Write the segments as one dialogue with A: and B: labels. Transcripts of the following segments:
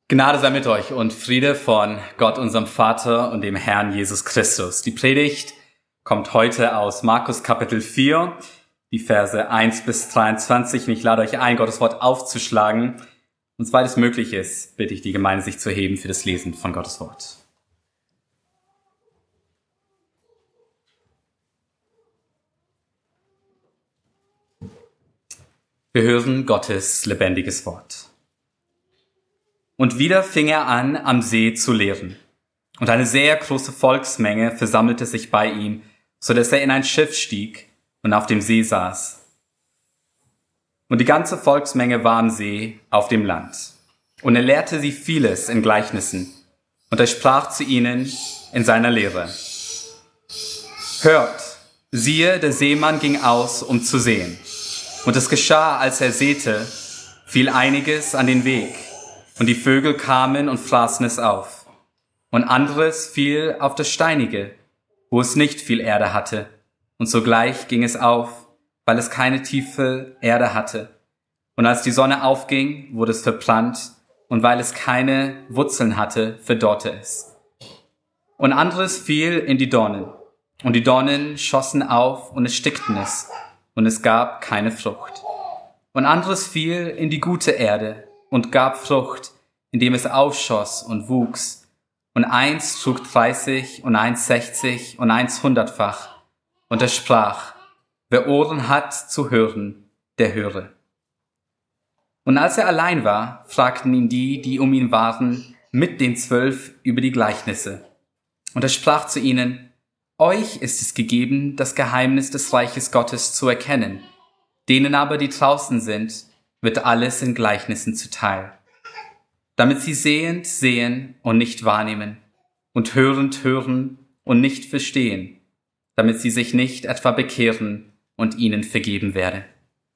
A: Gnade sei mit euch und Friede von Gott, unserem Vater und dem Herrn Jesus Christus. Die Predigt kommt heute aus Markus Kapitel 4, die Verse 1 bis 23. Und ich lade euch ein, Gottes Wort aufzuschlagen. Und soweit es möglich ist, bitte ich die Gemeinde, sich zu erheben für das Lesen von Gottes Wort. Wir hören Gottes lebendiges Wort. Und wieder fing er an, am See zu lehren. Und eine sehr große Volksmenge versammelte sich bei ihm, so dass er in ein Schiff stieg und auf dem See saß. Und die ganze Volksmenge war am See auf dem Land. Und er lehrte sie vieles in Gleichnissen. Und er sprach zu ihnen in seiner Lehre: Hört, siehe, der Seemann ging aus, um zu sehen. Und es geschah, als er säte, fiel einiges an den Weg. Und die Vögel kamen und fraßen es auf. Und anderes fiel auf das Steinige, wo es nicht viel Erde hatte. Und sogleich ging es auf, weil es keine tiefe Erde hatte. Und als die Sonne aufging, wurde es verbrannt. Und weil es keine Wurzeln hatte, verdorrte es. Und anderes fiel in die Dornen. Und die Dornen schossen auf und erstickten es. Und es gab keine Frucht. Und anderes fiel in die gute Erde und gab Frucht, indem es aufschoss und wuchs. Und eins trug 30 und eins 60 und eins 100-fach. Und er sprach: Wer Ohren hat zu hören, der höre. Und als er allein war, fragten ihn die um ihn waren, mit den 12 über die Gleichnisse. Und er sprach zu ihnen: Euch ist es gegeben, das Geheimnis des Reiches Gottes zu erkennen. Denen aber, die draußen sind, wird alles in Gleichnissen zuteil. Damit sie sehend sehen und nicht wahrnehmen und hörend hören und nicht verstehen, damit sie sich nicht etwa bekehren und ihnen vergeben werde.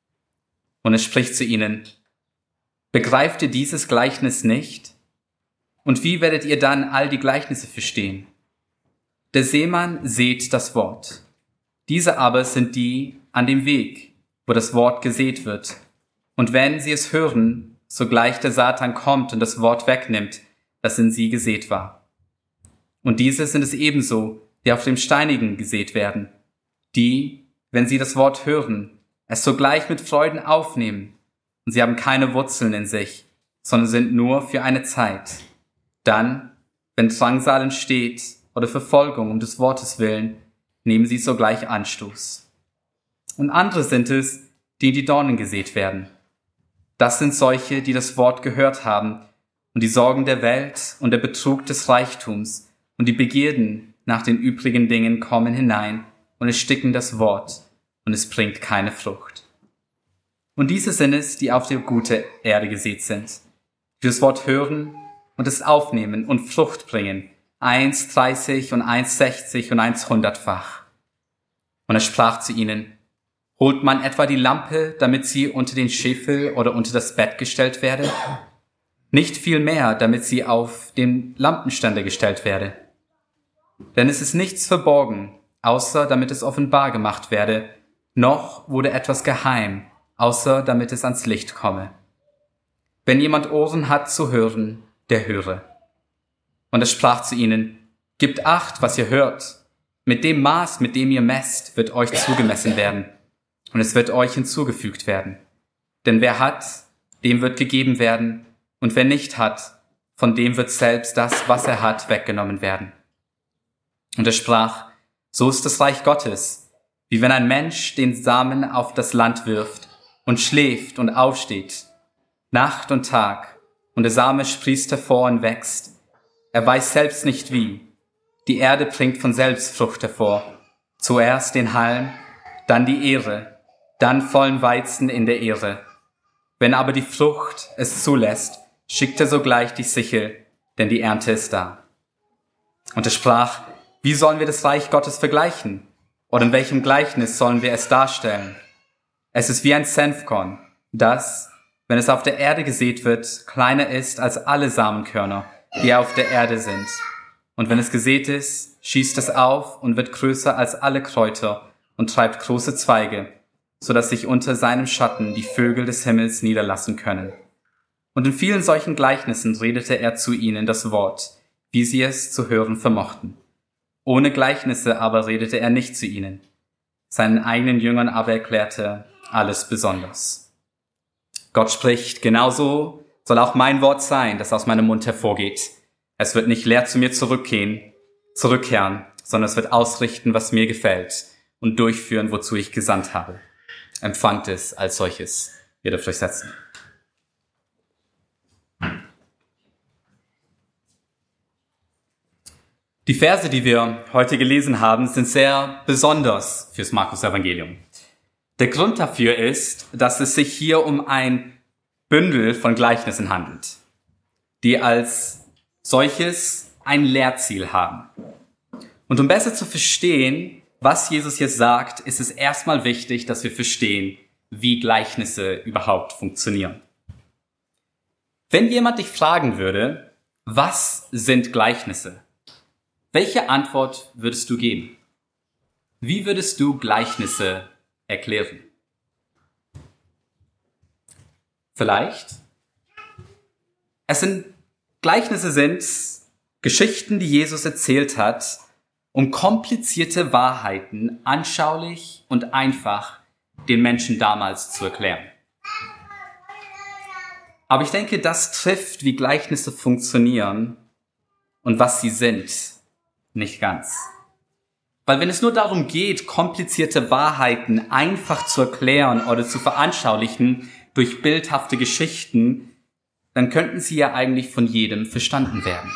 A: Und er spricht zu ihnen: Begreift ihr dieses Gleichnis nicht? Und wie werdet ihr dann all die Gleichnisse verstehen? Der Seemann sät das Wort. Diese aber sind die an dem Weg, wo das Wort gesät wird. Und wenn sie es hören, sogleich der Satan kommt und das Wort wegnimmt, das in sie gesät war. Und diese sind es ebenso, die auf dem Steinigen gesät werden, die, wenn sie das Wort hören, es sogleich mit Freuden aufnehmen, und sie haben keine Wurzeln in sich, sondern sind nur für eine Zeit. Dann, wenn Drangsal entsteht oder Verfolgung um des Wortes willen, nehmen sie sogleich Anstoß. Und andere sind es, die in die Dornen gesät werden. Das sind solche, die das Wort gehört haben und die Sorgen der Welt und der Betrug des Reichtums und die Begierden nach den übrigen Dingen kommen hinein und ersticken das Wort, und es bringt keine Frucht. Und diese sind es, die auf der gute Erde gesät sind, die das Wort hören und es aufnehmen und Frucht bringen, 1 30 und 1 60 und 1 100-fach. Und er sprach zu ihnen: Holt man etwa die Lampe, damit sie unter den Scheffel oder unter das Bett gestellt werde? Nicht vielmehr, damit sie auf den Lampenständer gestellt werde. Denn es ist nichts verborgen, außer damit es offenbar gemacht werde, noch wurde etwas geheim, außer damit es ans Licht komme. Wenn jemand Ohren hat zu hören, der höre. Und er sprach zu ihnen: Gebt Acht, was ihr hört. Mit dem Maß, mit dem ihr messt, wird euch zugemessen werden. Und es wird euch hinzugefügt werden. Denn wer hat, dem wird gegeben werden. Und wer nicht hat, von dem wird selbst das, was er hat, weggenommen werden. Und er sprach: So ist das Reich Gottes, wie wenn ein Mensch den Samen auf das Land wirft und schläft und aufsteht, Nacht und Tag, und der Same sprießt hervor und wächst. Er weiß selbst nicht wie. Die Erde bringt von selbst Frucht hervor. Zuerst den Halm, dann die Ähre, dann vollen Weizen in der Ähre. Wenn aber die Frucht es zulässt, schickt er sogleich die Sichel, denn die Ernte ist da. Und er sprach: Wie sollen wir das Reich Gottes vergleichen? Oder in welchem Gleichnis sollen wir es darstellen? Es ist wie ein Senfkorn, das, wenn es auf der Erde gesät wird, kleiner ist als alle Samenkörner, die auf der Erde sind. Und wenn es gesät ist, schießt es auf und wird größer als alle Kräuter und treibt große Zweige, so dass sich unter seinem Schatten die Vögel des Himmels niederlassen können. Und in vielen solchen Gleichnissen redete er zu ihnen das Wort, wie sie es zu hören vermochten. Ohne Gleichnisse aber redete er nicht zu ihnen. Seinen eigenen Jüngern aber erklärte er alles besonders. Gott spricht, genauso soll auch mein Wort sein, das aus meinem Mund hervorgeht. Es wird nicht leer zu mir zurückkehren, sondern es wird ausrichten, was mir gefällt und durchführen, wozu ich gesandt habe. Empfangt es als solches. Ihr dürft euch setzen. Die Verse, die wir heute gelesen haben, sind sehr besonders fürs Markus-Evangelium. Der Grund dafür ist, dass es sich hier um ein Bündel von Gleichnissen handelt, die als solches ein Lehrziel haben. Und um besser zu verstehen, was Jesus hier sagt, ist es erstmal wichtig, dass wir verstehen, wie Gleichnisse überhaupt funktionieren. Wenn jemand dich fragen würde, was sind Gleichnisse? Welche Antwort würdest du geben? Wie würdest du Gleichnisse erklären? Vielleicht? Gleichnisse sind Geschichten, die Jesus erzählt hat, um komplizierte Wahrheiten anschaulich und einfach den Menschen damals zu erklären. Aber ich denke, das trifft, wie Gleichnisse funktionieren und was sie sind, nicht ganz. Weil wenn es nur darum geht, komplizierte Wahrheiten einfach zu erklären oder zu veranschaulichen durch bildhafte Geschichten, dann könnten sie ja eigentlich von jedem verstanden werden.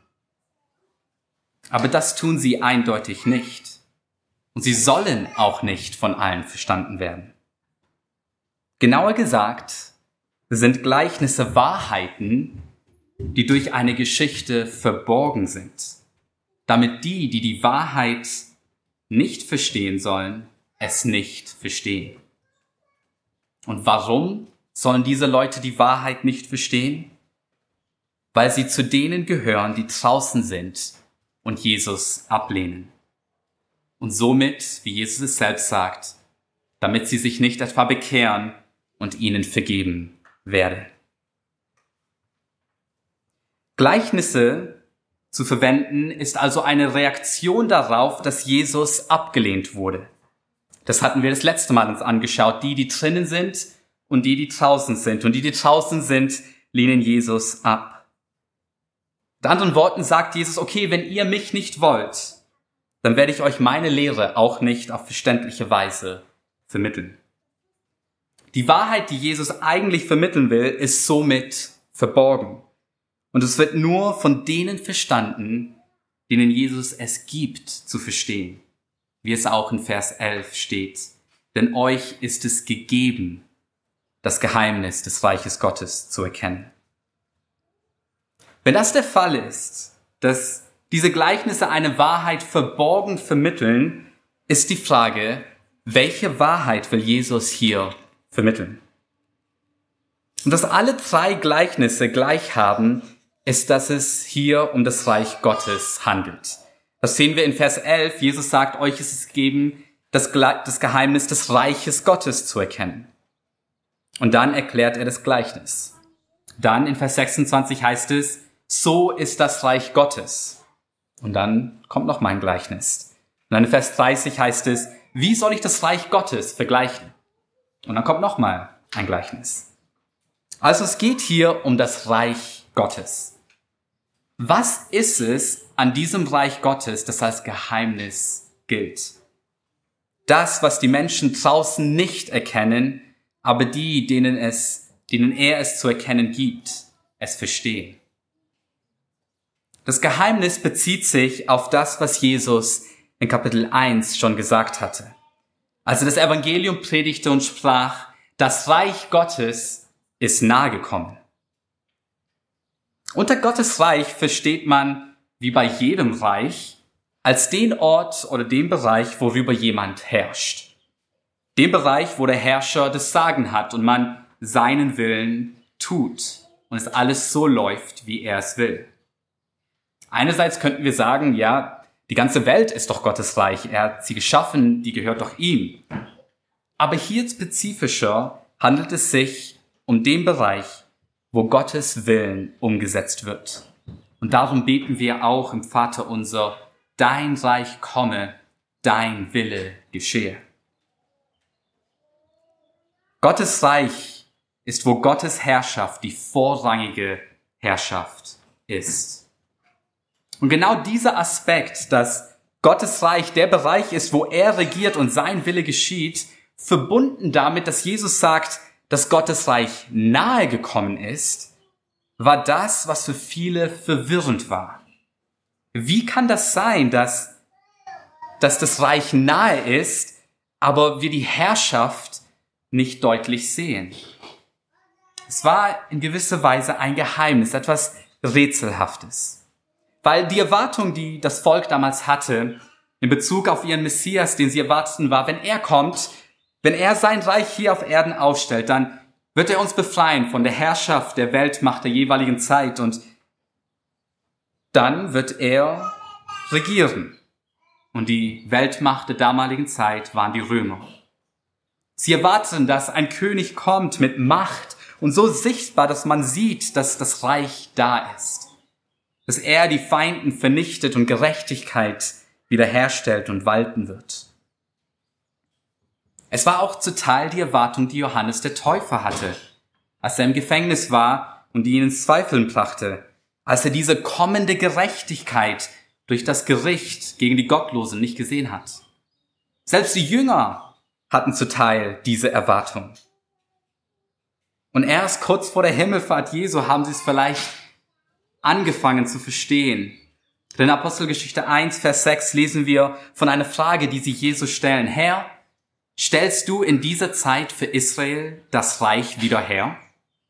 A: Aber das tun sie eindeutig nicht. Und sie sollen auch nicht von allen verstanden werden. Genauer gesagt sind Gleichnisse Wahrheiten, die durch eine Geschichte verborgen sind, damit die, die die Wahrheit nicht verstehen sollen, es nicht verstehen. Und warum sollen diese Leute die Wahrheit nicht verstehen? Weil sie zu denen gehören, die draußen sind und Jesus ablehnen. Und somit, wie Jesus es selbst sagt, damit sie sich nicht etwa bekehren und ihnen vergeben werde. Gleichnisse zu verwenden ist also eine Reaktion darauf, dass Jesus abgelehnt wurde. Das hatten wir das letzte Mal uns angeschaut. Die drinnen sind und die draußen sind. Und die draußen sind, lehnen Jesus ab. Mit anderen Worten sagt Jesus, okay, wenn ihr mich nicht wollt, dann werde ich euch meine Lehre auch nicht auf verständliche Weise vermitteln. Die Wahrheit, die Jesus eigentlich vermitteln will, ist somit verborgen. Und es wird nur von denen verstanden, denen Jesus es gibt zu verstehen. Wie es auch in Vers 11 steht. Denn euch ist es gegeben, das Geheimnis des Reiches Gottes zu erkennen. Wenn das der Fall ist, dass diese Gleichnisse eine Wahrheit verborgen vermitteln, ist die Frage, welche Wahrheit will Jesus hier vermitteln? Und dass alle drei Gleichnisse gleich haben, ist, dass es hier um das Reich Gottes handelt. Das sehen wir in Vers 11. Jesus sagt, euch ist es gegeben, das Geheimnis des Reiches Gottes zu erkennen. Und dann erklärt er das Gleichnis. Dann in Vers 26 heißt es, so ist das Reich Gottes. Und dann kommt noch mein Gleichnis. Und dann in Vers 30 heißt es, wie soll ich das Reich Gottes vergleichen? Und dann kommt noch mal ein Gleichnis. Also es geht hier um das Reich Gottes. Was ist es an diesem Reich Gottes, das als Geheimnis gilt? Das, was die Menschen draußen nicht erkennen, aber die, denen er es zu erkennen gibt, es verstehen. Das Geheimnis bezieht sich auf das, was Jesus in Kapitel 1 schon gesagt hatte. Als er das Evangelium predigte und sprach, das Reich Gottes ist nahe gekommen. Unter Gottes Reich versteht man, wie bei jedem Reich, als den Ort oder den Bereich, worüber jemand herrscht. Den Bereich, wo der Herrscher das Sagen hat und man seinen Willen tut und es alles so läuft, wie er es will. Einerseits könnten wir sagen, ja, die ganze Welt ist doch Gottes Reich. Er hat sie geschaffen, die gehört doch ihm. Aber hier spezifischer handelt es sich um den Bereich, wo Gottes Willen umgesetzt wird. Und darum beten wir auch im Vater unser: Dein Reich komme, dein Wille geschehe. Gottes Reich ist, wo Gottes Herrschaft die vorrangige Herrschaft ist. Und genau dieser Aspekt, dass Gottes Reich der Bereich ist, wo er regiert und sein Wille geschieht, verbunden damit, dass Jesus sagt, dass Gottes Reich nahe gekommen ist, war das, was für viele verwirrend war. Wie kann das sein, dass das Reich nahe ist, aber wir die Herrschaft nicht deutlich sehen? Es war in gewisser Weise ein Geheimnis, etwas Rätselhaftes. Weil die Erwartung, die das Volk damals hatte, in Bezug auf ihren Messias, den sie erwarteten, war: Wenn er kommt, wenn er sein Reich hier auf Erden aufstellt, dann wird er uns befreien von der Herrschaft der Weltmacht der jeweiligen Zeit und dann wird er regieren. Und die Weltmacht der damaligen Zeit waren die Römer. Sie erwarteten, dass ein König kommt mit Macht und so sichtbar, dass man sieht, dass das Reich da ist. Dass er die Feinden vernichtet und Gerechtigkeit wiederherstellt und walten wird. Es war auch zu Teil die Erwartung, die Johannes der Täufer hatte, als er im Gefängnis war und die ihn ins Zweifeln brachte, als er diese kommende Gerechtigkeit durch das Gericht gegen die Gottlosen nicht gesehen hat. Selbst die Jünger hatten zu Teil diese Erwartung. Und erst kurz vor der Himmelfahrt Jesu haben sie es vielleicht angefangen zu verstehen. In Apostelgeschichte 1, Vers 6 lesen wir von einer Frage, die sie Jesus stellen: Herr, stellst du in dieser Zeit für Israel das Reich wieder her?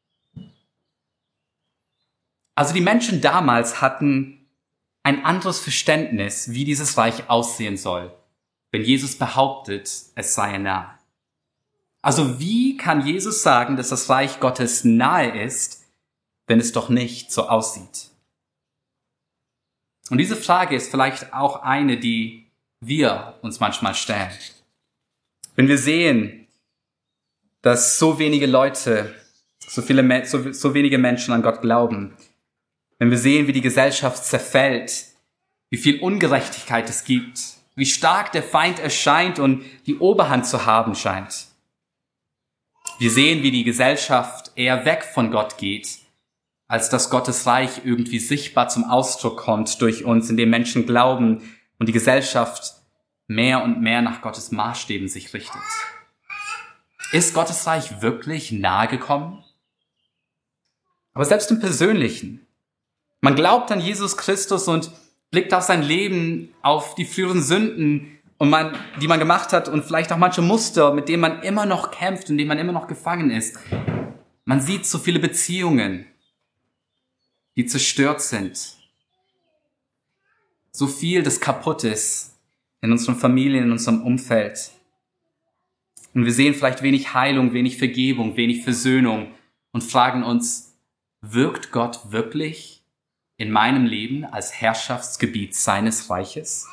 A: Also die Menschen damals hatten ein anderes Verständnis, wie dieses Reich aussehen soll, wenn Jesus behauptet, es sei nahe. Also wie kann Jesus sagen, dass das Reich Gottes nahe ist, wenn es doch nicht so aussieht? Und diese Frage ist vielleicht auch eine, die wir uns manchmal stellen. Wenn wir sehen, dass so wenige Leute, so wenige Menschen an Gott glauben, wenn wir sehen, wie die Gesellschaft zerfällt, wie viel Ungerechtigkeit es gibt, wie stark der Feind erscheint und die Oberhand zu haben scheint. Wir sehen, wie die Gesellschaft eher weg von Gott geht, als dass Gottes Reich irgendwie sichtbar zum Ausdruck kommt durch uns, indem Menschen glauben und die Gesellschaft mehr und mehr nach Gottes Maßstäben sich richtet. Ist Gottes Reich wirklich nahe gekommen? Aber selbst im Persönlichen. Man glaubt an Jesus Christus und blickt auf sein Leben, auf die früheren Sünden, die man gemacht hat und vielleicht auch manche Muster, mit denen man immer noch kämpft und in denen man immer noch gefangen ist. Man sieht so viele Beziehungen, die zerstört sind. So viel, das kaputt ist in unseren Familien, in unserem Umfeld. Und wir sehen vielleicht wenig Heilung, wenig Vergebung, wenig Versöhnung und fragen uns: Wirkt Gott wirklich in meinem Leben als Herrschaftsgebiet seines Reiches?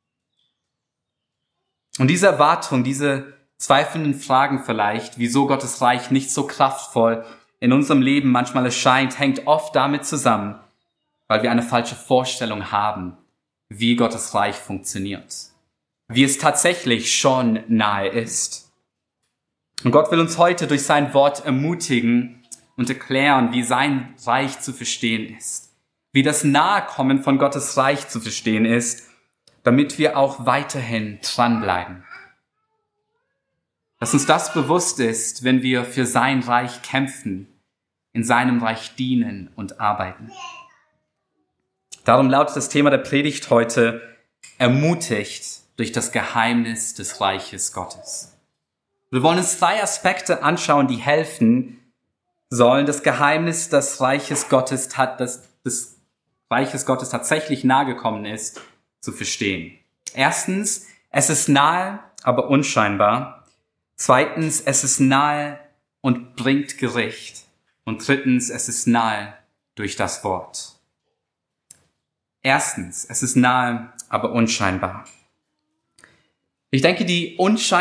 A: Und diese Erwartung, diese zweifelnden Fragen vielleicht, wieso Gottes Reich nicht so kraftvoll in unserem Leben manchmal erscheint, hängt oft damit zusammen, weil wir eine falsche Vorstellung haben, wie Gottes Reich funktioniert, wie es tatsächlich schon nahe ist. Und Gott will uns heute durch sein Wort ermutigen und erklären, wie sein Reich zu verstehen ist, wie das Nahekommen von Gottes Reich zu verstehen ist, damit wir auch weiterhin dranbleiben. Dass uns das bewusst ist, wenn wir für sein Reich kämpfen, in seinem Reich dienen und arbeiten. Darum lautet das Thema der Predigt heute: ermutigt durch das Geheimnis des Reiches Gottes. Wir wollen uns 3 Aspekte anschauen, die helfen sollen, das Geheimnis des Reiches Gottes, des Reiches Gottes tatsächlich nahegekommen ist, zu verstehen. Erstens, es ist nahe, aber unscheinbar. Zweitens, es ist nahe und bringt Gericht. Und drittens, es ist nahe durch das Wort. Erstens, es ist nahe, aber unscheinbar. Ich denke, die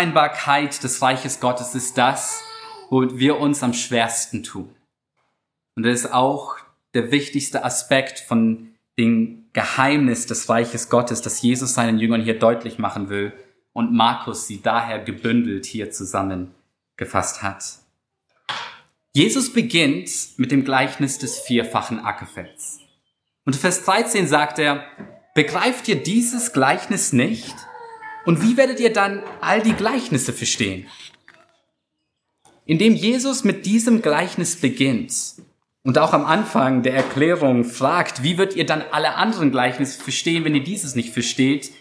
A: Unscheinbarkeit des Reiches Gottes ist das, wo wir uns am schwersten tun. Und das ist auch der wichtigste Aspekt von dem Geheimnis des Reiches Gottes, das Jesus seinen Jüngern hier deutlich machen will und Markus sie daher gebündelt hier zusammengefasst hat. Jesus beginnt mit dem Gleichnis des vierfachen Ackerfelds. Und in Vers 13 sagt er, begreift ihr dieses Gleichnis nicht? Und wie werdet ihr dann all die Gleichnisse verstehen? Indem Jesus mit diesem Gleichnis beginnt und auch am Anfang der Erklärung fragt, wie würdet ihr dann alle anderen Gleichnisse verstehen, wenn ihr dieses nicht versteht,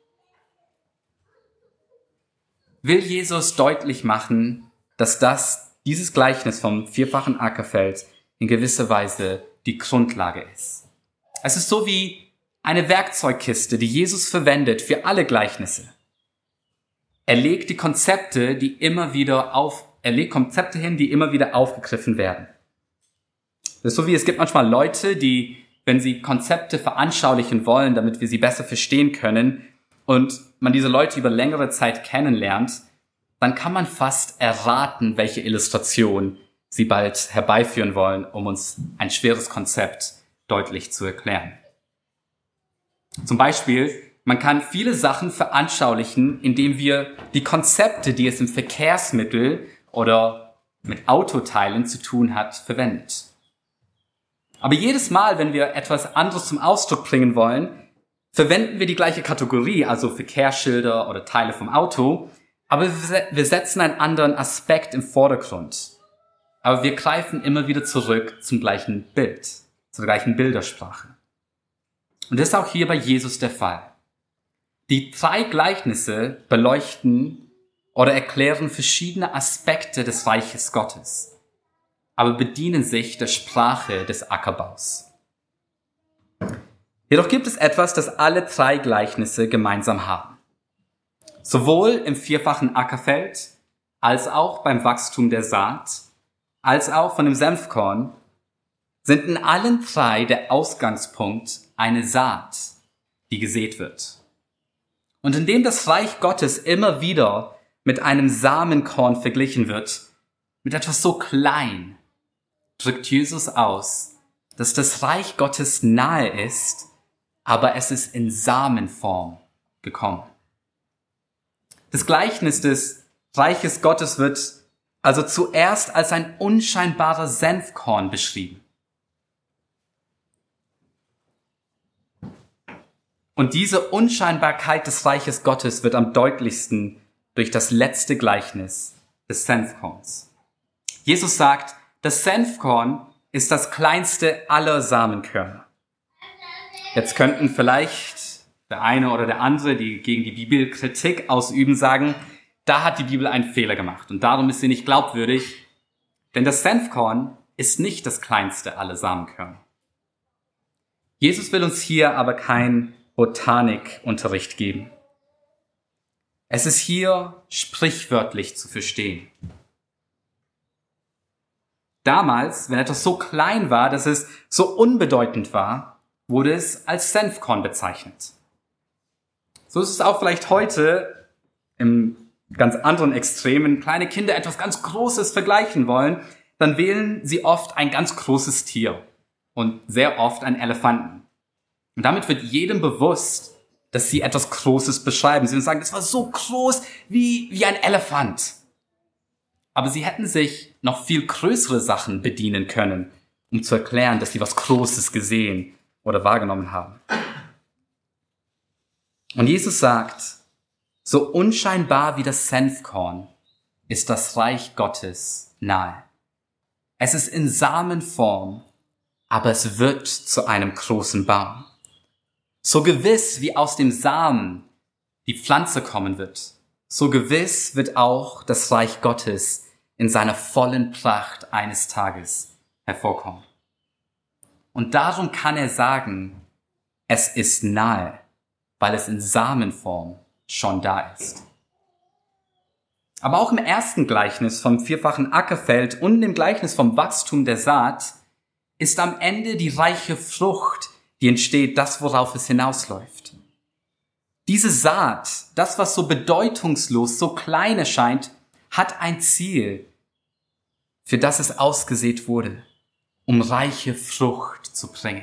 A: will Jesus deutlich machen, dass dieses Gleichnis vom vierfachen Ackerfeld in gewisser Weise die Grundlage ist. Es ist so wie eine Werkzeugkiste, die Jesus verwendet für alle Gleichnisse. Er legt Konzepte hin, die immer wieder aufgegriffen werden. Das ist so wie, es gibt manchmal Leute, die, wenn sie Konzepte veranschaulichen wollen, damit wir sie besser verstehen können, und man diese Leute über längere Zeit kennenlernt, dann kann man fast erraten, welche Illustration sie bald herbeiführen wollen, um uns ein schweres Konzept deutlich zu erklären. Zum Beispiel, man kann viele Sachen veranschaulichen, indem wir die Konzepte, die es im Verkehrsmittel oder mit Autoteilen zu tun hat, verwendet. Aber jedes Mal, wenn wir etwas anderes zum Ausdruck bringen wollen, verwenden wir die gleiche Kategorie, also Verkehrsschilder oder Teile vom Auto, aber wir setzen einen anderen Aspekt im Vordergrund. Aber wir greifen immer wieder zurück zum gleichen Bild, zur gleichen Bildersprache. Und das ist auch hier bei Jesus der Fall. Die 3 Gleichnisse beleuchten oder erklären verschiedene Aspekte des Reiches Gottes, aber bedienen sich der Sprache des Ackerbaus. Jedoch gibt es etwas, das alle 3 Gleichnisse gemeinsam haben. Sowohl im vierfachen Ackerfeld, als auch beim Wachstum der Saat, als auch von dem Senfkorn, sind in allen 3 der Ausgangspunkt eine Saat, die gesät wird. Und indem das Reich Gottes immer wieder mit einem Samenkorn verglichen wird, mit etwas so klein, drückt Jesus aus, dass das Reich Gottes nahe ist, aber es ist in Samenform gekommen. Das Gleichnis des Reiches Gottes wird also zuerst als ein unscheinbarer Senfkorn beschrieben. Und diese Unscheinbarkeit des Reiches Gottes wird am deutlichsten durch das letzte Gleichnis des Senfkorns. Jesus sagt, das Senfkorn ist das kleinste aller Samenkörner. Jetzt könnten vielleicht der eine oder der andere, die gegen die Bibel Kritik ausüben, sagen, da hat die Bibel einen Fehler gemacht und darum ist sie nicht glaubwürdig, denn das Senfkorn ist nicht das kleinste aller Samenkörner. Jesus will uns hier aber keinen Botanikunterricht geben. Es ist hier sprichwörtlich zu verstehen. Damals, wenn etwas so klein war, dass es so unbedeutend war, wurde es als Senfkorn bezeichnet. So ist es auch vielleicht heute im ganz anderen Extremen. Kleine Kinder etwas ganz Großes vergleichen wollen, dann wählen sie oft ein ganz großes Tier und sehr oft einen Elefanten. Und damit wird jedem bewusst, dass sie etwas Großes beschreiben. Sie sagen, das war so groß wie ein Elefant. Aber sie hätten sich noch viel größere Sachen bedienen können, um zu erklären, dass sie was Großes gesehen oder wahrgenommen haben. Und Jesus sagt, so unscheinbar wie das Senfkorn ist das Reich Gottes nahe. Es ist in Samenform, aber es wird zu einem großen Baum. So gewiss wie aus dem Samen die Pflanze kommen wird, so gewiss wird auch das Reich Gottes in seiner vollen Pracht eines Tages hervorkommen. Und darum kann er sagen, es ist nahe, weil es in Samenform schon da ist. Aber auch im ersten Gleichnis vom vierfachen Ackerfeld und im Gleichnis vom Wachstum der Saat ist am Ende die reiche Frucht, die entsteht, das, worauf es hinausläuft. Diese Saat, das, was so bedeutungslos, so klein erscheint, hat ein Ziel, für das es ausgesät wurde. um reiche Frucht zu bringen.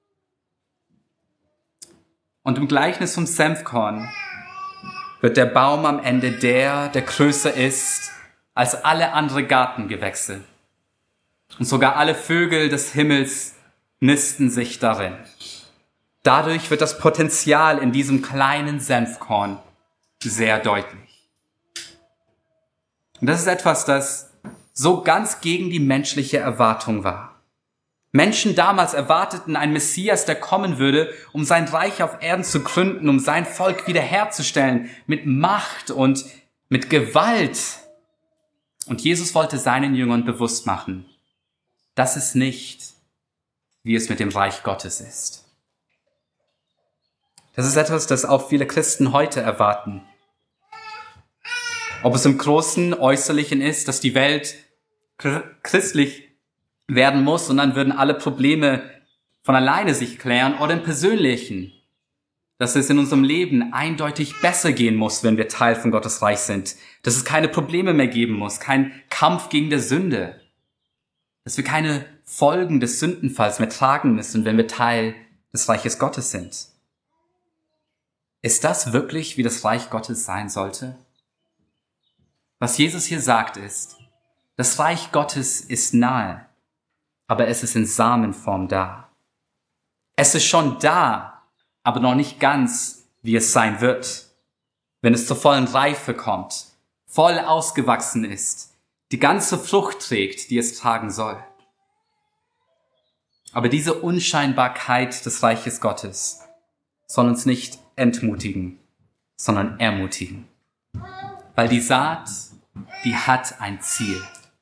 A: Und im Gleichnis vom Senfkorn wird der Baum am Ende der größer ist als alle anderen Gartengewächse. Und sogar alle Vögel des Himmels nisten sich darin. Dadurch wird das Potenzial in diesem kleinen Senfkorn sehr deutlich. Und das ist etwas, das so ganz gegen die menschliche Erwartung war. Menschen damals erwarteten einen Messias, der kommen würde, um sein Reich auf Erden zu gründen, um sein Volk wiederherzustellen, mit Macht und mit Gewalt. Und Jesus wollte seinen Jüngern bewusst machen, das ist nicht, wie es mit dem Reich Gottes ist. Das ist etwas, das auch viele Christen heute erwarten. Ob es im großen Äußerlichen ist, dass die Welt christlich werden muss und dann würden alle Probleme von alleine sich klären, oder im Persönlichen, dass es in unserem Leben eindeutig besser gehen muss, wenn wir Teil von Gottes Reich sind, dass es keine Probleme mehr geben muss, kein Kampf gegen die Sünde, dass wir keine Folgen des Sündenfalls mehr tragen müssen, wenn wir Teil des Reiches Gottes sind. Ist das wirklich, wie das Reich Gottes sein sollte? Was Jesus hier sagt ist, das Reich Gottes ist nahe, aber es ist in Samenform da. Es ist schon da, aber noch nicht ganz, wie es sein wird, wenn es zur vollen Reife kommt, voll ausgewachsen ist, die ganze Frucht trägt, die es tragen soll. Aber diese Unscheinbarkeit des Reiches Gottes soll uns nicht entmutigen, sondern ermutigen. Weil die Saat, die hat ein Ziel.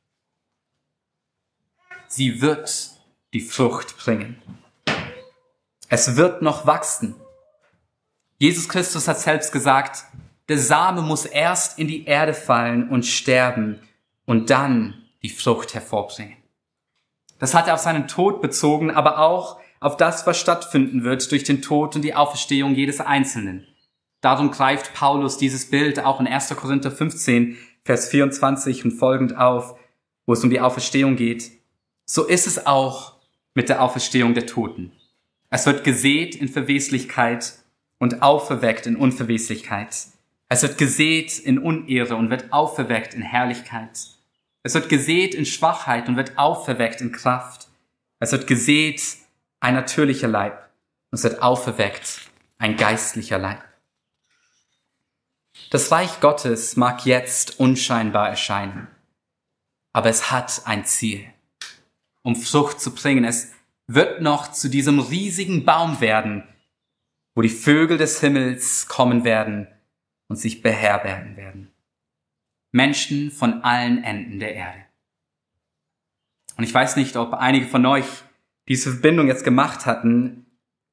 A: Sie wird die Frucht bringen. Es wird noch wachsen. Jesus Christus hat selbst gesagt, der Same muss erst in die Erde fallen und sterben und dann die Frucht hervorbringen. Das hat er auf seinen Tod bezogen, aber auch auf das, was stattfinden wird durch den Tod und die Auferstehung jedes Einzelnen. Darum greift Paulus dieses Bild auch in 1. Korinther 15, Vers 24 und folgend auf, wo es um die Auferstehung geht. So ist es auch mit der Auferstehung der Toten. Es wird gesät in Verweslichkeit und auferweckt in Unverweslichkeit. Es wird gesät in Unehre und wird auferweckt in Herrlichkeit. Es wird gesät in Schwachheit und wird auferweckt in Kraft. Es wird gesät ein natürlicher Leib und es wird auferweckt ein geistlicher Leib. Das Reich Gottes mag jetzt unscheinbar erscheinen, aber es hat ein Ziel, um Frucht zu bringen. Es wird noch zu diesem riesigen Baum werden, wo die Vögel des Himmels kommen werden und sich beherbergen werden. Menschen von allen Enden der Erde. Und ich weiß nicht, ob einige von euch diese Verbindung jetzt gemacht hatten,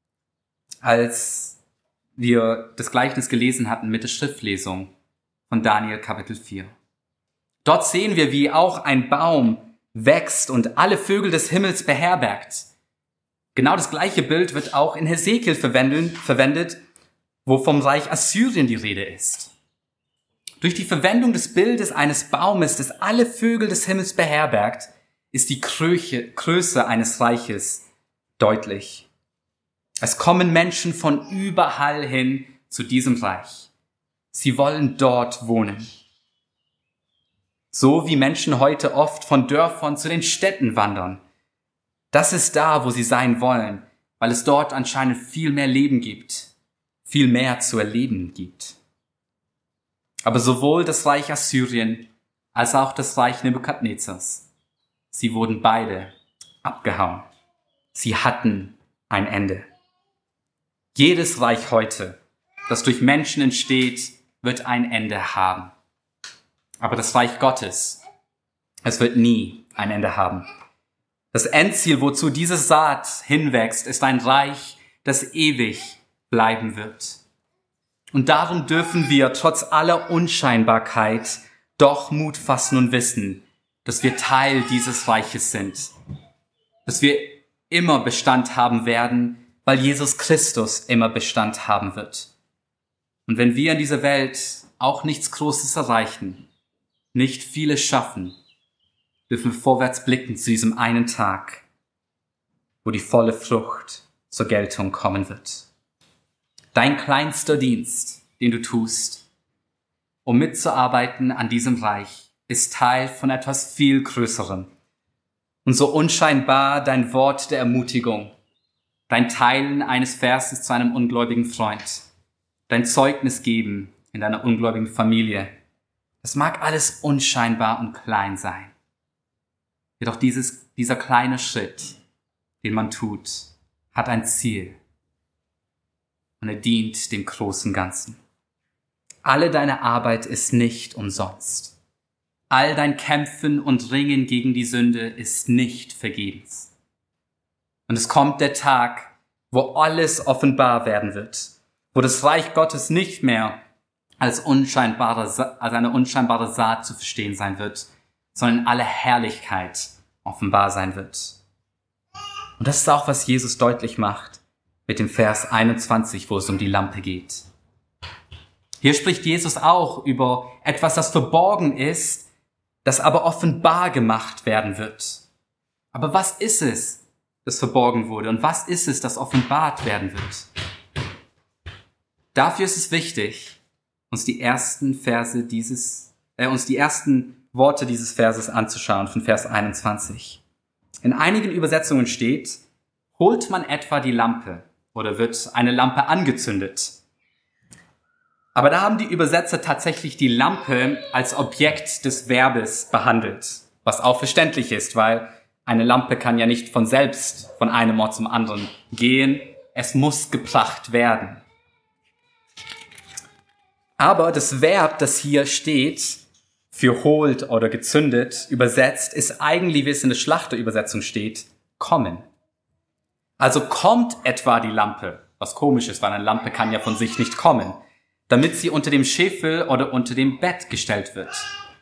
A: als wir das Gleichnis gelesen hatten mit der Schriftlesung von Daniel Kapitel 4. Dort sehen wir, wie auch ein Baum wächst und alle Vögel des Himmels beherbergt. Genau das gleiche Bild wird auch in Hesekiel verwendet, wo vom Reich Assyrien die Rede ist. Durch die Verwendung des Bildes eines Baumes, das alle Vögel des Himmels beherbergt, ist die Größe eines Reiches deutlich. Es kommen Menschen von überall hin zu diesem Reich. Sie wollen dort wohnen. So wie Menschen heute oft von Dörfern zu den Städten wandern. Das ist da, wo sie sein wollen, weil es dort anscheinend viel mehr Leben gibt, viel mehr zu erleben gibt. Aber sowohl das Reich Assyrien als auch das Reich Nebukadnezars, sie wurden beide abgehauen. Sie hatten ein Ende. Jedes Reich heute, das durch Menschen entsteht, wird ein Ende haben. Aber das Reich Gottes, es wird nie ein Ende haben. Das Endziel, wozu diese Saat hinwächst, ist ein Reich, das ewig bleiben wird. Und darum dürfen wir trotz aller Unscheinbarkeit doch Mut fassen und wissen, dass wir Teil dieses Reiches sind. Dass wir immer Bestand haben werden, weil Jesus Christus immer Bestand haben wird. Und wenn wir in dieser Welt auch nichts Großes erreichen, nicht vieles schaffen, dürfen wir vorwärts blicken zu diesem einen Tag, wo die volle Frucht zur Geltung kommen wird. Dein kleinster Dienst, den du tust, um mitzuarbeiten an diesem Reich, ist Teil von etwas viel Größerem. Und so unscheinbar dein Wort der Ermutigung, dein Teilen eines Verses zu einem ungläubigen Freund, dein Zeugnis geben in deiner ungläubigen Familie, das mag alles unscheinbar und klein sein. Jedoch dieser kleine Schritt, den man tut, hat ein Ziel. Und er dient dem großen Ganzen. Alle deine Arbeit ist nicht umsonst. All dein Kämpfen und Ringen gegen die Sünde ist nicht vergebens. Und es kommt der Tag, wo alles offenbar werden wird, wo das Reich Gottes nicht mehr als eine unscheinbare Saat zu verstehen sein wird, sondern in aller Herrlichkeit offenbar sein wird. Und das ist auch, was Jesus deutlich macht mit dem Vers 21, wo es um die Lampe geht. Hier spricht Jesus auch über etwas, das verborgen ist, das aber offenbar gemacht werden wird. Aber was ist es, das verborgen wurde? Und was ist es, das offenbart werden wird? Dafür ist es wichtig, uns die ersten Worte dieses Verses anzuschauen, von Vers 21. In einigen Übersetzungen steht, holt man etwa die Lampe oder wird eine Lampe angezündet. Aber da haben die Übersetzer tatsächlich die Lampe als Objekt des Verbes behandelt, was auch verständlich ist, weil eine Lampe kann ja nicht von selbst von einem Ort zum anderen gehen. Es muss gebracht werden. Aber das Verb, das hier steht, für holt oder gezündet, übersetzt, ist eigentlich, wie es in der Schlachterübersetzung steht, kommen. Also kommt etwa die Lampe, was komisch ist, weil eine Lampe kann ja von sich nicht kommen, damit sie unter dem Scheffel oder unter dem Bett gestellt wird.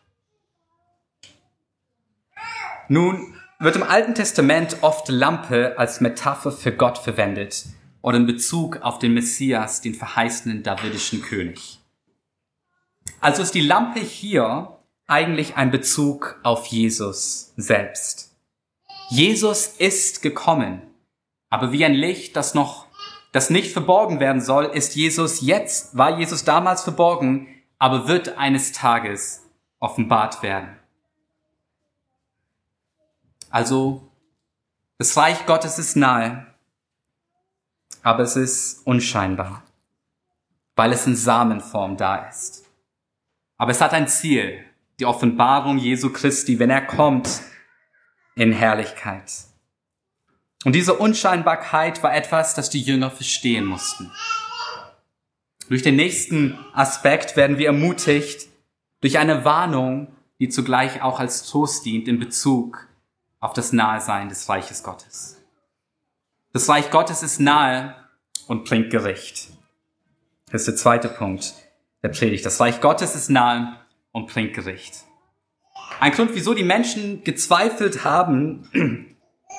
A: Nun wird im Alten Testament oft Lampe als Metapher für Gott verwendet oder in Bezug auf den Messias, den verheißenen davidischen König. Also ist die Lampe hier eigentlich ein Bezug auf Jesus selbst. Jesus ist gekommen, aber wie ein Licht, das nicht verborgen werden soll, war Jesus damals verborgen, aber wird eines Tages offenbart werden. Also, das Reich Gottes ist nahe, aber es ist unscheinbar, weil es in Samenform da ist. Aber es hat ein Ziel, die Offenbarung Jesu Christi, wenn er kommt, in Herrlichkeit. Und diese Unscheinbarkeit war etwas, das die Jünger verstehen mussten. Durch den nächsten Aspekt werden wir ermutigt, durch eine Warnung, die zugleich auch als Trost dient in Bezug auf das Nahesein des Reiches Gottes. Das Reich Gottes ist nahe und bringt Gericht. Das ist der zweite Punkt der Predigt. Das Reich Gottes ist nahe und bringt Gericht. Ein Grund, wieso die Menschen gezweifelt haben,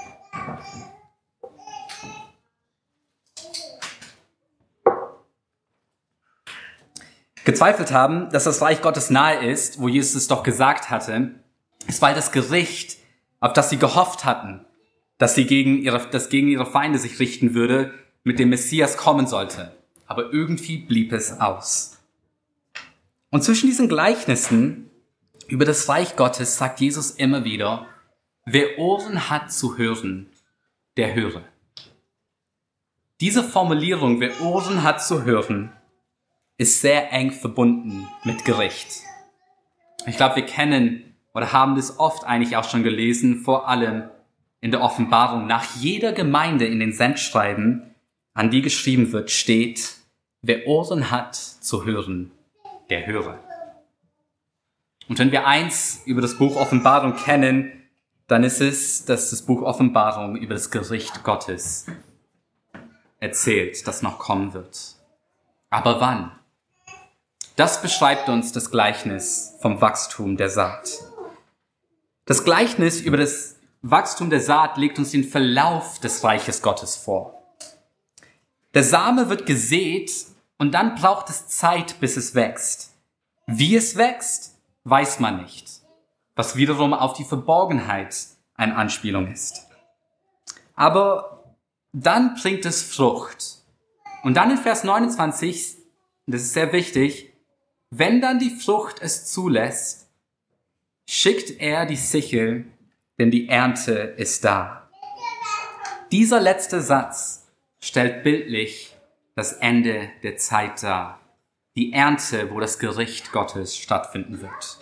A: dass das Reich Gottes nahe ist, wo Jesus es doch gesagt hatte, ist, weil das Gericht, auf das sie gehofft hatten, dass gegen ihre Feinde sich richten würde, mit dem Messias kommen sollte. Aber irgendwie blieb es aus. Und zwischen diesen Gleichnissen über das Reich Gottes sagt Jesus immer wieder, wer Ohren hat zu hören, der höre. Diese Formulierung, wer Ohren hat zu hören, ist sehr eng verbunden mit Gericht. Ich glaube, wir kennen oder haben das oft eigentlich auch schon gelesen, vor allem in der Offenbarung. Nach jeder Gemeinde in den Sendschreiben, an die geschrieben wird, steht, wer Ohren hat zu hören, der höre. Und wenn wir eins über das Buch Offenbarung kennen, dann ist es, dass das Buch Offenbarung über das Gericht Gottes erzählt, das noch kommen wird. Aber wann? Das beschreibt uns das Gleichnis vom Wachstum der Saat. Das Gleichnis über das Wachstum der Saat legt uns den Verlauf des Reiches Gottes vor. Der Same wird gesät und dann braucht es Zeit, bis es wächst. Wie es wächst, weiß man nicht, was wiederum auf die Verborgenheit eine Anspielung ist. Aber dann bringt es Frucht. Und dann in Vers 29, das ist sehr wichtig, wenn dann die Frucht es zulässt, schickt er die Sichel, denn die Ernte ist da. Dieser letzte Satz stellt bildlich das Ende der Zeit dar. Die Ernte, wo das Gericht Gottes stattfinden wird.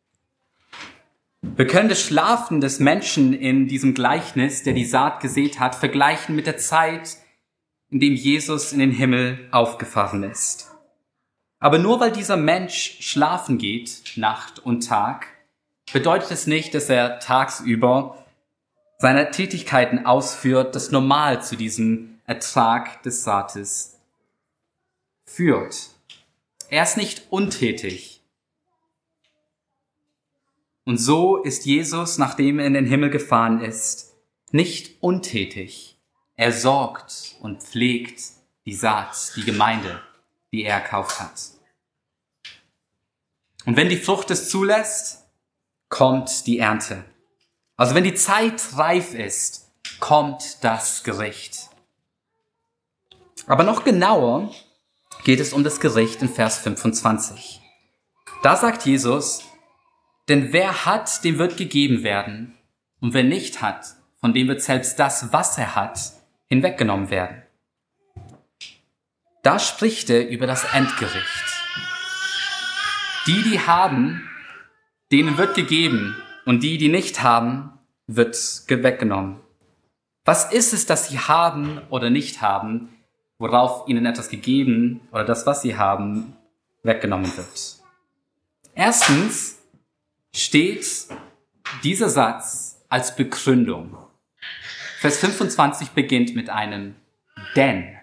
A: Wir können das Schlafen des Menschen in diesem Gleichnis, der die Saat gesät hat, vergleichen mit der Zeit, in dem Jesus in den Himmel aufgefahren ist. Aber nur weil dieser Mensch schlafen geht, Nacht und Tag, bedeutet es nicht, dass er tagsüber seine Tätigkeiten ausführt, das normal zu diesem Ertrag des Saates führt. Er ist nicht untätig. Und so ist Jesus, nachdem er in den Himmel gefahren ist, nicht untätig. Er sorgt und pflegt die Saat, die Gemeinde, die er erkauft hat. Und wenn die Frucht es zulässt, kommt die Ernte. Also wenn die Zeit reif ist, kommt das Gericht. Aber noch genauer geht es um das Gericht in Vers 25. Da sagt Jesus, denn wer hat, dem wird gegeben werden, und wer nicht hat, von dem wird selbst das, was er hat, hinweggenommen werden. Da spricht er über das Endgericht. Die, die haben, denen wird gegeben, und die, die nicht haben, wird weggenommen. Was ist es, das sie haben oder nicht haben, worauf ihnen etwas gegeben oder das, was sie haben, weggenommen wird? Erstens steht dieser Satz als Begründung. Vers 25 beginnt mit einem denn.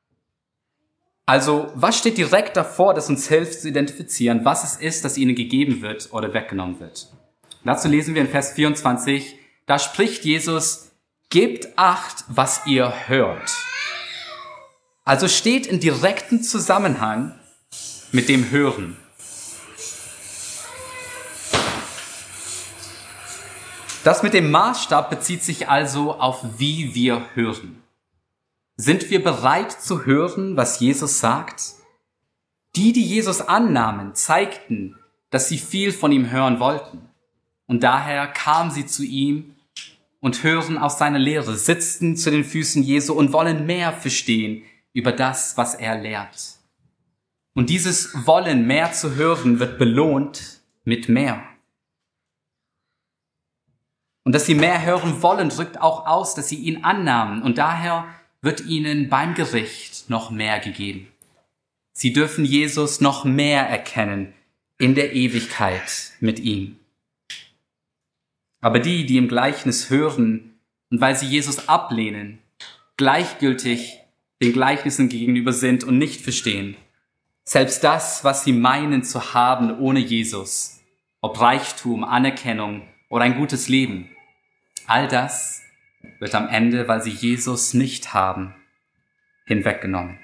A: Also, was steht direkt davor, das uns hilft zu identifizieren, was es ist, das ihnen gegeben wird oder weggenommen wird? Dazu lesen wir in Vers 24, da spricht Jesus, gebt Acht, was ihr hört. Also steht in direktem Zusammenhang mit dem Hören. Das mit dem Maßstab bezieht sich also auf wie wir hören. Sind wir bereit zu hören, was Jesus sagt? Die Jesus annahmen, zeigten, dass sie viel von ihm hören wollten. Und daher kamen sie zu ihm und hören aus seiner Lehre, sitzen zu den Füßen Jesu und wollen mehr verstehen über das, was er lehrt. Und dieses Wollen, mehr zu hören, wird belohnt mit mehr. Und dass sie mehr hören wollen, drückt auch aus, dass sie ihn annahmen. Und daher wird ihnen beim Gericht noch mehr gegeben. Sie dürfen Jesus noch mehr erkennen in der Ewigkeit mit ihm. Aber die, die im Gleichnis hören und weil sie Jesus ablehnen, gleichgültig den Gleichnissen gegenüber sind und nicht verstehen, selbst das, was sie meinen zu haben ohne Jesus, ob Reichtum, Anerkennung oder ein gutes Leben, all das wird am Ende, weil sie Jesus nicht haben, hinweggenommen.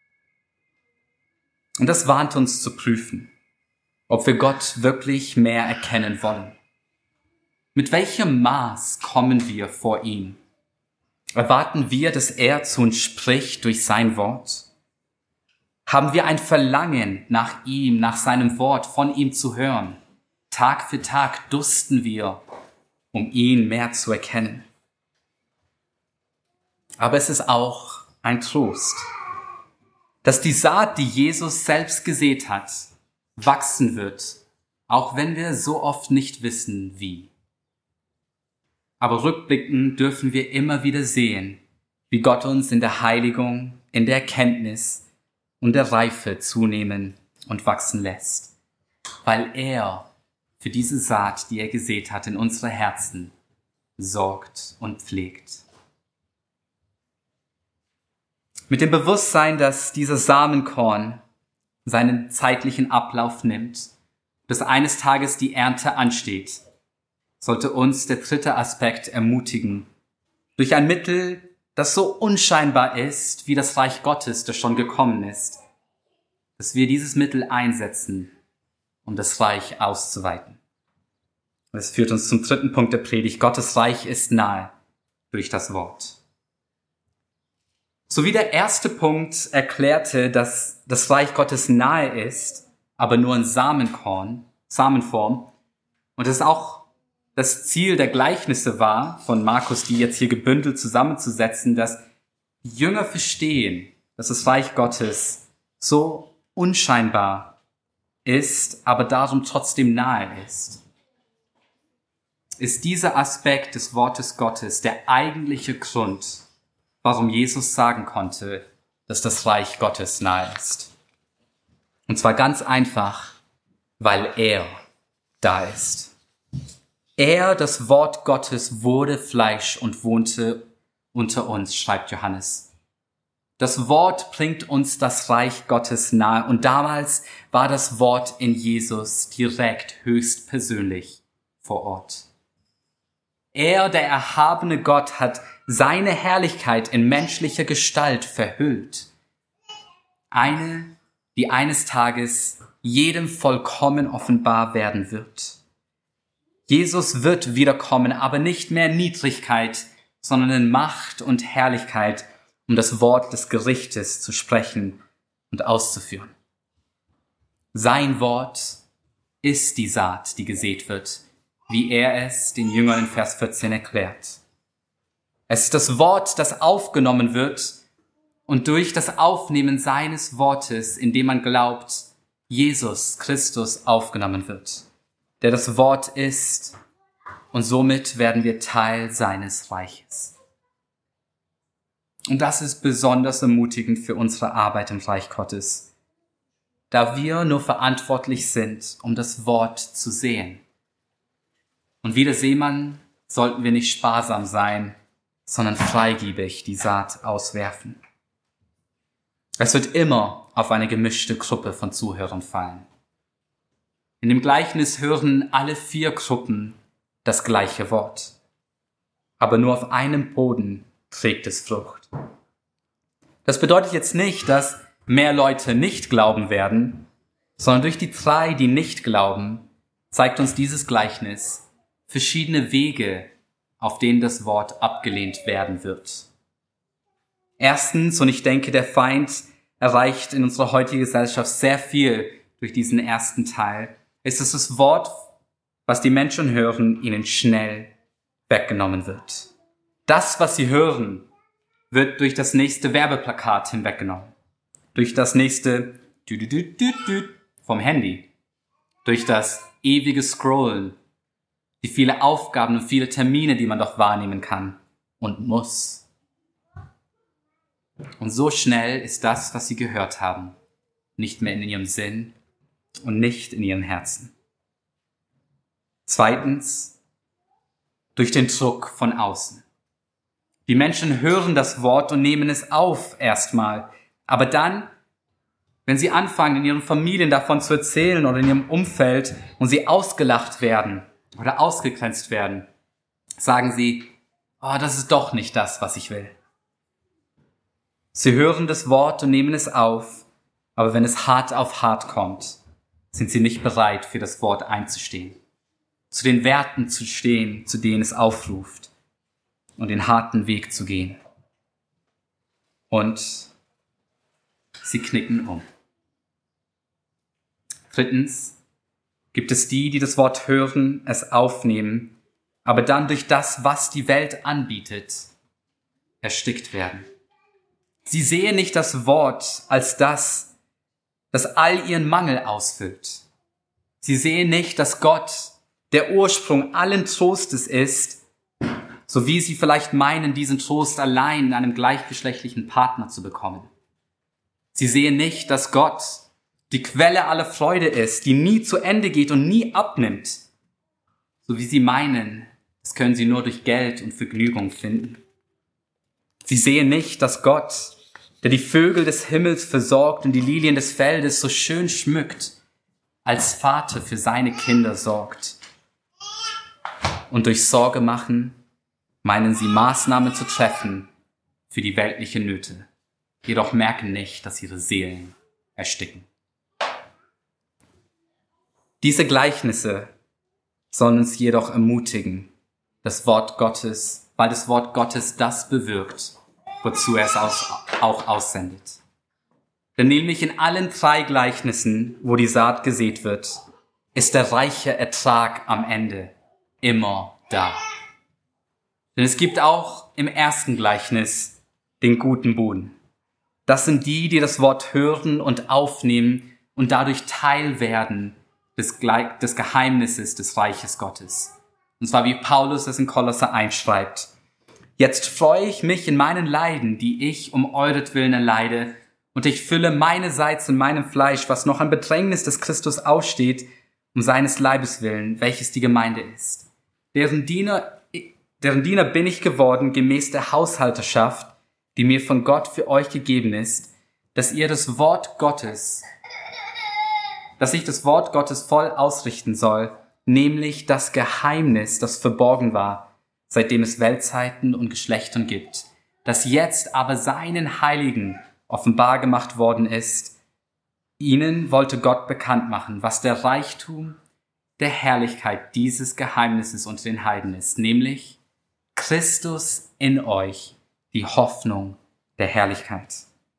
A: Und das warnt uns zu prüfen, ob wir Gott wirklich mehr erkennen wollen. Mit welchem Maß kommen wir vor ihm? Erwarten wir, dass er zu uns spricht durch sein Wort? Haben wir ein Verlangen nach ihm, nach seinem Wort, von ihm zu hören? Tag für Tag dusten wir, um ihn mehr zu erkennen. Aber es ist auch ein Trost, dass die Saat, die Jesus selbst gesät hat, wachsen wird, auch wenn wir so oft nicht wissen, wie. Aber rückblickend dürfen wir immer wieder sehen, wie Gott uns in der Heiligung, in der Erkenntnis und der Reife zunehmen und wachsen lässt, weil er für diese Saat, die er gesät hat, in unsere Herzen sorgt und pflegt. Mit dem Bewusstsein, dass dieses Samenkorn seinen zeitlichen Ablauf nimmt, bis eines Tages die Ernte ansteht, sollte uns der dritte Aspekt ermutigen, durch ein Mittel, das so unscheinbar ist, wie das Reich Gottes, das schon gekommen ist, dass wir dieses Mittel einsetzen, um das Reich auszuweiten. Das führt uns zum dritten Punkt der Predigt. Gottes Reich ist nahe durch das Wort. So wie der erste Punkt erklärte, dass das Reich Gottes nahe ist, aber nur in Samenform, und das auch das Ziel der Gleichnisse war, von Markus, die jetzt hier gebündelt zusammenzusetzen, dass die Jünger verstehen, dass das Reich Gottes so unscheinbar ist, aber darum trotzdem nahe ist dieser Aspekt des Wortes Gottes der eigentliche Grund, warum Jesus sagen konnte, dass das Reich Gottes nahe ist. Und zwar ganz einfach, weil er da ist. Er, das Wort Gottes, wurde Fleisch und wohnte unter uns, schreibt Johannes. Das Wort bringt uns das Reich Gottes nahe und damals war das Wort in Jesus direkt, höchstpersönlich vor Ort. Er, der erhabene Gott, hat seine Herrlichkeit in menschlicher Gestalt verhüllt. Eine, die eines Tages jedem vollkommen offenbar werden wird. Jesus wird wiederkommen, aber nicht mehr in Niedrigkeit, sondern in Macht und Herrlichkeit, um das Wort des Gerichtes zu sprechen und auszuführen. Sein Wort ist die Saat, die gesät wird, wie er es den Jüngern in Vers 14 erklärt. Es ist das Wort, das aufgenommen wird und durch das Aufnehmen seines Wortes, indem man glaubt, Jesus Christus aufgenommen wird, der das Wort ist, und somit werden wir Teil seines Reiches. Und das ist besonders ermutigend für unsere Arbeit im Reich Gottes, da wir nur verantwortlich sind, um das Wort zu sehen. Und wie der Seemann sollten wir nicht sparsam sein, sondern freigebig die Saat auswerfen. Es wird immer auf eine gemischte Gruppe von Zuhörern fallen. In dem Gleichnis hören alle 4 Gruppen das gleiche Wort. Aber nur auf einem Boden trägt es Frucht. Das bedeutet jetzt nicht, dass mehr Leute nicht glauben werden, sondern durch die 3, die nicht glauben, zeigt uns dieses Gleichnis verschiedene Wege, auf denen das Wort abgelehnt werden wird. Erstens, und ich denke, der Feind erreicht in unserer heutigen Gesellschaft sehr viel durch diesen ersten Teil, ist es das Wort, was die Menschen hören, ihnen schnell weggenommen wird. Das, was sie hören, wird durch das nächste Werbeplakat hinweggenommen. Durch das nächste vom Handy. Durch das ewige Scrollen. Die viele Aufgaben und viele Termine, die man doch wahrnehmen kann und muss. Und so schnell ist das, was sie gehört haben, nicht mehr in ihrem Sinn und nicht in ihren Herzen. Zweitens, durch den Druck von außen. Die Menschen hören das Wort und nehmen es auf erstmal. Aber dann, wenn sie anfangen, in ihren Familien davon zu erzählen oder in ihrem Umfeld und sie ausgelacht werden oder ausgegrenzt werden, sagen sie, oh, das ist doch nicht das, was ich will. Sie hören das Wort und nehmen es auf, aber wenn es hart auf hart kommt, sind sie nicht bereit, für das Wort einzustehen, zu den Werten zu stehen, zu denen es aufruft und den harten Weg zu gehen. Und sie knicken um. Drittens gibt es die das Wort hören, es aufnehmen, aber dann durch das, was die Welt anbietet, erstickt werden. Sie sehen nicht das Wort als das all ihren Mangel ausfüllt. Sie sehen nicht, dass Gott der Ursprung allen Trostes ist, so wie sie vielleicht meinen, diesen Trost allein in einem gleichgeschlechtlichen Partner zu bekommen. Sie sehen nicht, dass Gott die Quelle aller Freude ist, die nie zu Ende geht und nie abnimmt, so wie sie meinen, das können sie nur durch Geld und Vergnügung finden. Sie sehen nicht, dass Gott, der die Vögel des Himmels versorgt und die Lilien des Feldes so schön schmückt, als Vater für seine Kinder sorgt. Und durch Sorge machen, meinen sie Maßnahmen zu treffen für die weltliche Nöte, jedoch merken nicht, dass ihre Seelen ersticken. Diese Gleichnisse sollen uns jedoch ermutigen, weil das Wort Gottes das bewirkt, wozu er es auch aussendet. Denn nämlich in allen 3 Gleichnissen, wo die Saat gesät wird, ist der reiche Ertrag am Ende immer da. Denn es gibt auch im ersten Gleichnis den guten Boden. Das sind die, die das Wort hören und aufnehmen und dadurch Teil werden des Geheimnisses des Reiches Gottes. Und zwar wie Paulus es in Kolosser 1 schreibt. Jetzt freue ich mich in meinen Leiden, die ich um euretwillen erleide, und ich fülle meinerseits in meinem Fleisch, was noch an Bedrängnis des Christus aussteht, um seines Leibes willen, welches die Gemeinde ist. Deren Diener bin ich geworden, gemäß der Haushalterschaft, die mir von Gott für euch gegeben ist, dass ich das Wort Gottes voll ausrichten soll, nämlich das Geheimnis, das verborgen war, seitdem es Weltzeiten und Geschlechtern gibt, das jetzt aber seinen Heiligen offenbar gemacht worden ist. Ihnen wollte Gott bekannt machen, was der Reichtum der Herrlichkeit dieses Geheimnisses unter den Heiden ist, nämlich Christus in euch, die Hoffnung der Herrlichkeit.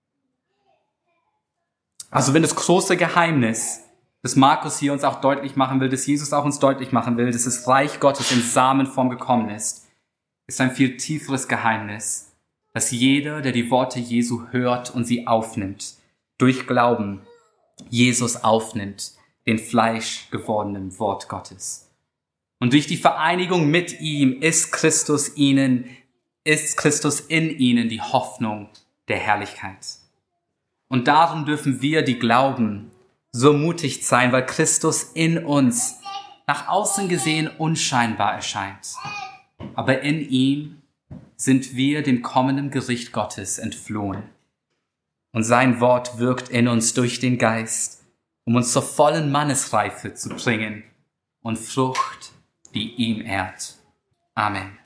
A: Also wenn das große Geheimnis, das Markus hier uns auch deutlich machen will, das Jesus auch uns deutlich machen will, dass das Reich Gottes in Samenform gekommen ist ein viel tieferes Geheimnis, dass jeder, der die Worte Jesu hört und sie aufnimmt, durch Glauben Jesus aufnimmt, den fleischgewordenen Wort Gottes. Und durch die Vereinigung mit ihm ist Christus in ihnen die Hoffnung der Herrlichkeit. Und darum dürfen wir, die glauben, so mutig sein, weil Christus in uns nach außen gesehen unscheinbar erscheint. Aber in ihm sind wir dem kommenden Gericht Gottes entflohen. Und sein Wort wirkt in uns durch den Geist, um uns zur vollen Mannesreife zu bringen und Frucht, die ihm ehrt. Amen.